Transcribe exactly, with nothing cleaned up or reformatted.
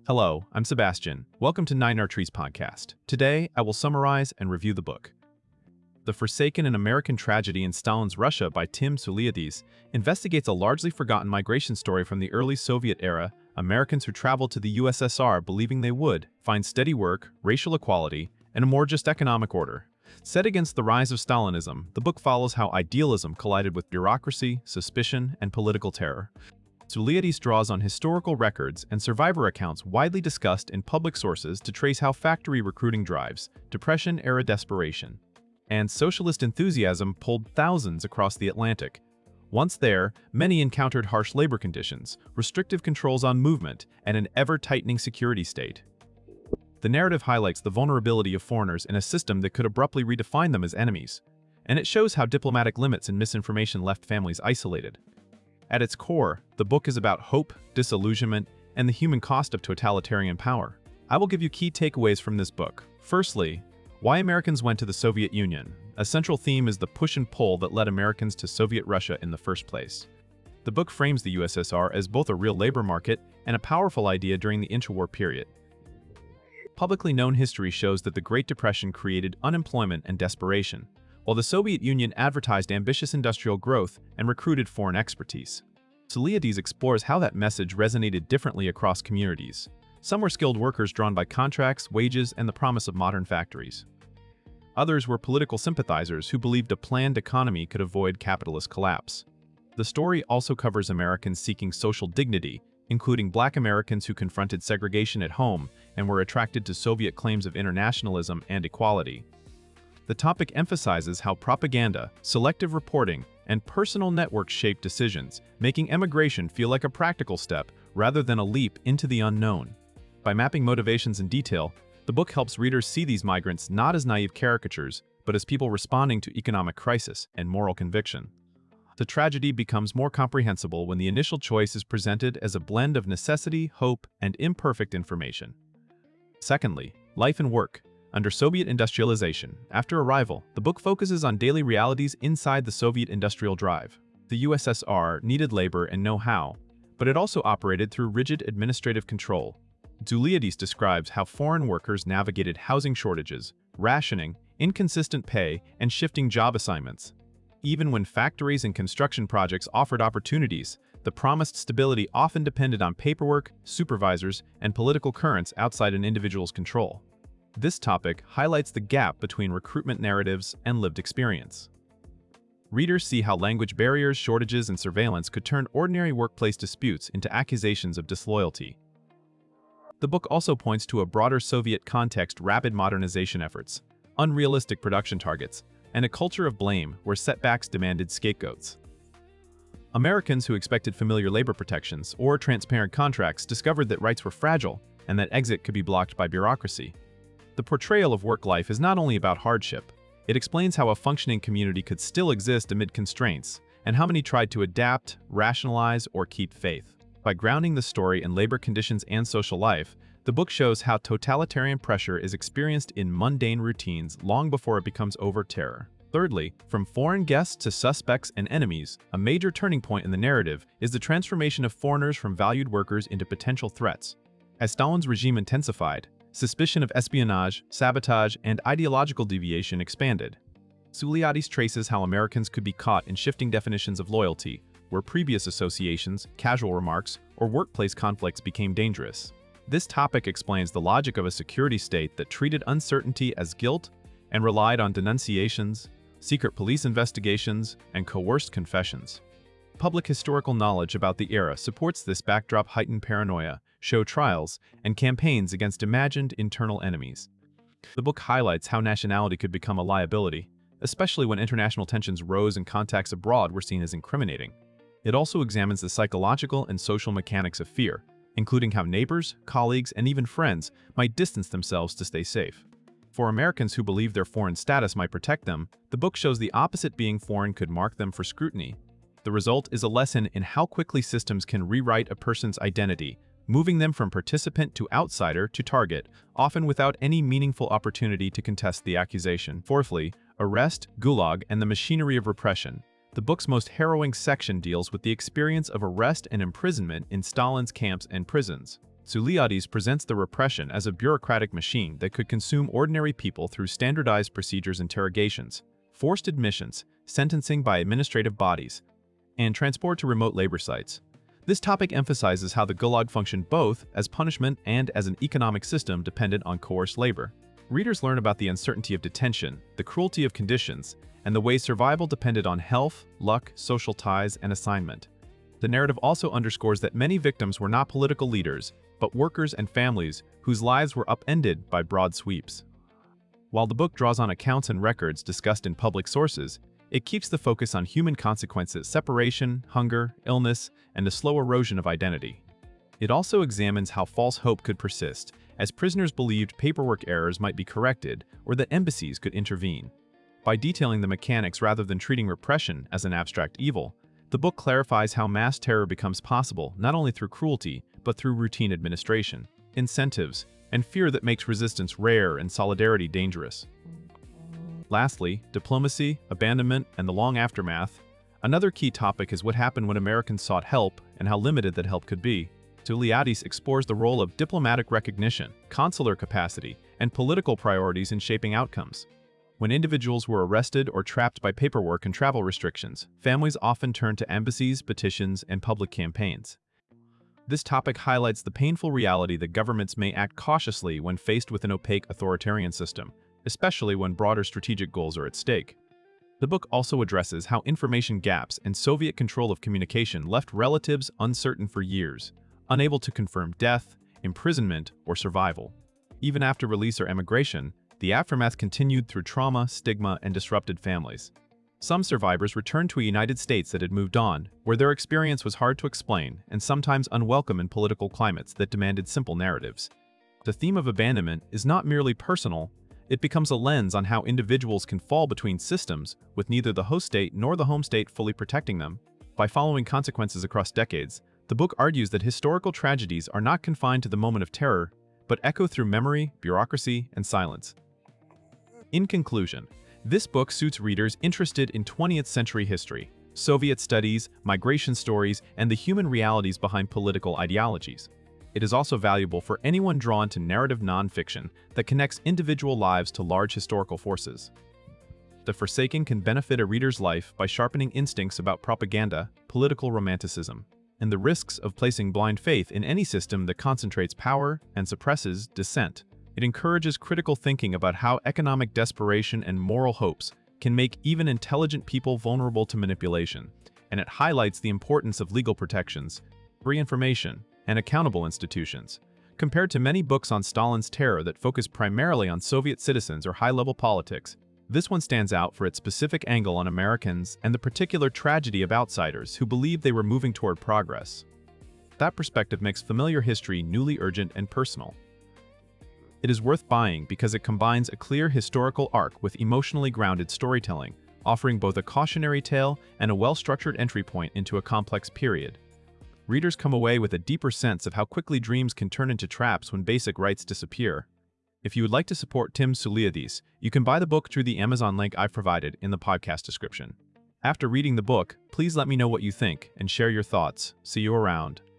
Hello, I'm Sebastian. Welcome to Nine Arteries Podcast. Today, I will summarize and review the book. The Forsaken: An American Tragedy in Stalin's Russia by Tim Tzouliadis investigates a largely forgotten migration story from the early Soviet era. Americans who traveled to the U S S R believing they would find steady work, racial equality, and a more just economic order. Set against the rise of Stalinism, the book follows how idealism collided with bureaucracy, suspicion, and political terror. Tzouliadis draws on historical records and survivor accounts widely discussed in public sources to trace how factory recruiting drives, Depression-era desperation, and socialist enthusiasm pulled thousands across the Atlantic. Once there, many encountered harsh labor conditions, restrictive controls on movement, and an ever-tightening security state. The narrative highlights the vulnerability of foreigners in a system that could abruptly redefine them as enemies, and it shows how diplomatic limits and misinformation left families isolated. At its core, the book is about hope, disillusionment, and the human cost of totalitarian power. I will give you key takeaways from this book. Firstly, why Americans went to the Soviet Union. A central theme is the push and pull that led Americans to Soviet Russia in the first place. The book frames the U S S R as both a real labor market and a powerful idea during the interwar period. Publicly known history shows that the Great Depression created unemployment and desperation, while the Soviet Union advertised ambitious industrial growth and recruited foreign expertise. Tzouliadis explores how that message resonated differently across communities. Some were skilled workers drawn by contracts, wages, and the promise of modern factories. Others were political sympathizers who believed a planned economy could avoid capitalist collapse. The story also covers Americans seeking social dignity, including Black Americans who confronted segregation at home and were attracted to Soviet claims of internationalism and equality. The topic emphasizes how propaganda, selective reporting, and personal networks shape decisions, making emigration feel like a practical step rather than a leap into the unknown. By mapping motivations in detail, the book helps readers see these migrants not as naive caricatures, but as people responding to economic crisis and moral conviction. The tragedy becomes more comprehensible when the initial choice is presented as a blend of necessity, hope, and imperfect information. Secondly, life and work. Under Soviet industrialization, after arrival, the book focuses on daily realities inside the Soviet industrial drive. The U S S R needed labor and know-how, but it also operated through rigid administrative control. Tzouliadis describes how foreign workers navigated housing shortages, rationing, inconsistent pay, and shifting job assignments. Even when factories and construction projects offered opportunities, the promised stability often depended on paperwork, supervisors, and political currents outside an individual's control. This topic highlights the gap between recruitment narratives and lived experience. Readers see how language barriers, shortages, and surveillance could turn ordinary workplace disputes into accusations of disloyalty. The book also points to a broader Soviet context: rapid modernization efforts, unrealistic production targets, and a culture of blame where setbacks demanded scapegoats. Americans who expected familiar labor protections or transparent contracts discovered that rights were fragile and that exit could be blocked by bureaucracy. The portrayal of work life is not only about hardship, it explains how a functioning community could still exist amid constraints, and how many tried to adapt, rationalize, or keep faith. By grounding the story in labor conditions and social life, the book shows how totalitarian pressure is experienced in mundane routines long before it becomes overt terror. Thirdly, from foreign guests to suspects and enemies, a major turning point in the narrative is the transformation of foreigners from valued workers into potential threats. As Stalin's regime intensified, suspicion of espionage, sabotage, and ideological deviation expanded. Tzouliadis traces how Americans could be caught in shifting definitions of loyalty, where previous associations, casual remarks, or workplace conflicts became dangerous. This topic explains the logic of a security state that treated uncertainty as guilt and relied on denunciations, secret police investigations, and coerced confessions. Public historical knowledge about the era supports this backdrop: heightened paranoia, show trials, and campaigns against imagined internal enemies. The book highlights how nationality could become a liability, especially when international tensions rose and contacts abroad were seen as incriminating. It also examines the psychological and social mechanics of fear, including how neighbors, colleagues, and even friends might distance themselves to stay safe. For Americans who believe their foreign status might protect them, the book shows the opposite: being foreign could mark them for scrutiny. The result is a lesson in how quickly systems can rewrite a person's identity, moving them from participant to outsider to target, often without any meaningful opportunity to contest the accusation. Fourthly, arrest, gulag, and the machinery of repression. The book's most harrowing section deals with the experience of arrest and imprisonment in Stalin's camps and prisons. Tzouliadis presents the repression as a bureaucratic machine that could consume ordinary people through standardized procedures, interrogations, forced admissions, sentencing by administrative bodies, and transport to remote labor sites. This topic emphasizes how the Gulag functioned both as punishment and as an economic system dependent on coerced labor. Readers learn about the uncertainty of detention, the cruelty of conditions, and the way survival depended on health, luck, social ties, and assignment. The narrative also underscores that many victims were not political leaders, but workers and families whose lives were upended by broad sweeps. While the book draws on accounts and records discussed in public sources, it keeps the focus on human consequences: separation, hunger, illness, and a slow erosion of identity. It also examines how false hope could persist, as prisoners believed paperwork errors might be corrected or that embassies could intervene. By detailing the mechanics rather than treating repression as an abstract evil, the book clarifies how mass terror becomes possible not only through cruelty, but through routine administration, incentives, and fear that makes resistance rare and solidarity dangerous. Lastly, diplomacy, abandonment, and the long aftermath. Another key topic is what happened when Americans sought help and how limited that help could be. Tzouliadis explores the role of diplomatic recognition, consular capacity, and political priorities in shaping outcomes. When individuals were arrested or trapped by paperwork and travel restrictions, families often turned to embassies, petitions, and public campaigns. This topic highlights the painful reality that governments may act cautiously when faced with an opaque authoritarian system, especially when broader strategic goals are at stake. The book also addresses how information gaps and Soviet control of communication left relatives uncertain for years, unable to confirm death, imprisonment, or survival. Even after release or emigration, the aftermath continued through trauma, stigma, and disrupted families. Some survivors returned to a United States that had moved on, where their experience was hard to explain and sometimes unwelcome in political climates that demanded simple narratives. The theme of abandonment is not merely personal, it becomes a lens on how individuals can fall between systems with neither the host state nor the home state fully protecting them. By following consequences across decades, the book argues that historical tragedies are not confined to the moment of terror, but echo through memory, bureaucracy, and silence. In conclusion, this book suits readers interested in twentieth century history, Soviet studies, migration stories, and the human realities behind political ideologies. It is also valuable for anyone drawn to narrative nonfiction that connects individual lives to large historical forces. The Forsaken can benefit a reader's life by sharpening instincts about propaganda, political romanticism, and the risks of placing blind faith in any system that concentrates power and suppresses dissent. It encourages critical thinking about how economic desperation and moral hopes can make even intelligent people vulnerable to manipulation, and it highlights the importance of legal protections, free information, and accountable institutions. Compared to many books on Stalin's terror that focus primarily on Soviet citizens or high-level politics, this one stands out for its specific angle on Americans and the particular tragedy of outsiders who believed they were moving toward progress. That perspective makes familiar history newly urgent and personal. It is worth buying because it combines a clear historical arc with emotionally grounded storytelling, offering both a cautionary tale and a well-structured entry point into a complex period. Readers come away with a deeper sense of how quickly dreams can turn into traps when basic rights disappear. If you would like to support Tim Tzouliadis, you can buy the book through the Amazon link I've provided in the podcast description. After reading the book, please let me know what you think and share your thoughts. See you around.